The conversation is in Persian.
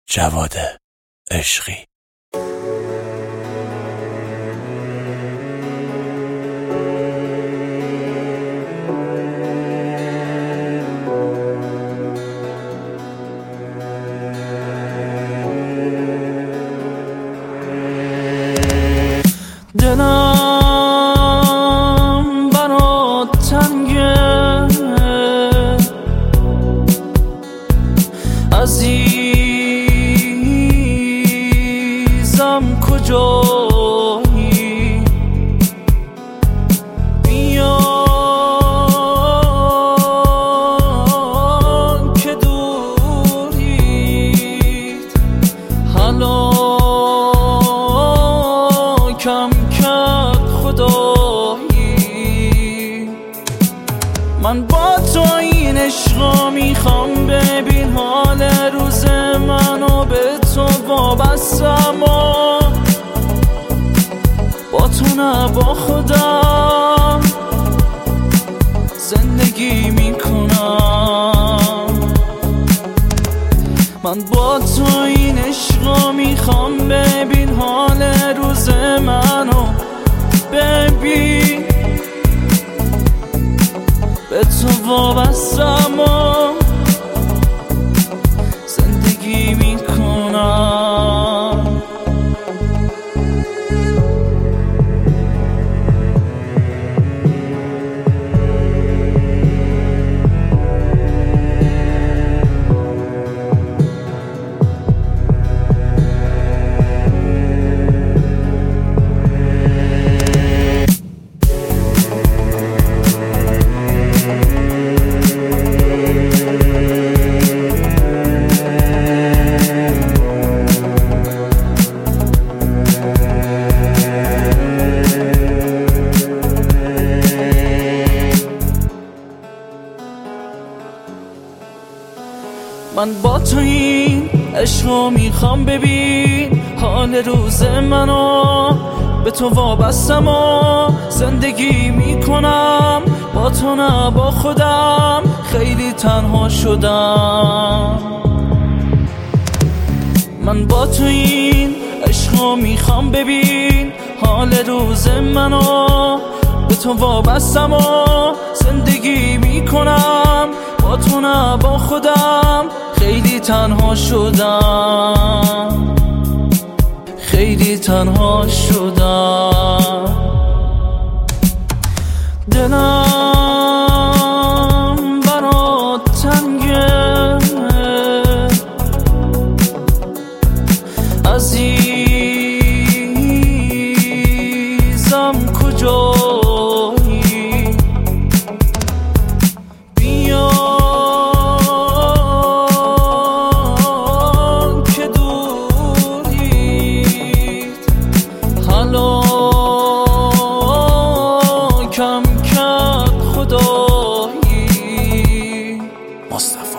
جواد عشقی. دلم برات تنگه، عزیزم کجایی؟ بیا که دورید هلاکم کرد خدایی. من با تو این عشقا میخوام، ببین حال روز منو، به تو وابستم و با تو نه با خودم زندگی میکنم. من با تو این عشقا میخوام، ببین حال روز منو، ببین به تو وابستم و زندگی میکنم. من با تو این عشقو میخوام، ببین حال روز منو، به تو وابستم و زندگی میکنم. با تو نه با خودم خیلی تنها شدم. من با تو این عشقو میخوام، ببین حال روز منو، به تو وابستم و زندگی میکنم. با تو نه با خودم خیلی تنها شدم، خیلی تنها شدم. دلم برات تنگه، عزیزم کجایی؟ بیا که دورید هلاکم کرد خدایی. مصطفی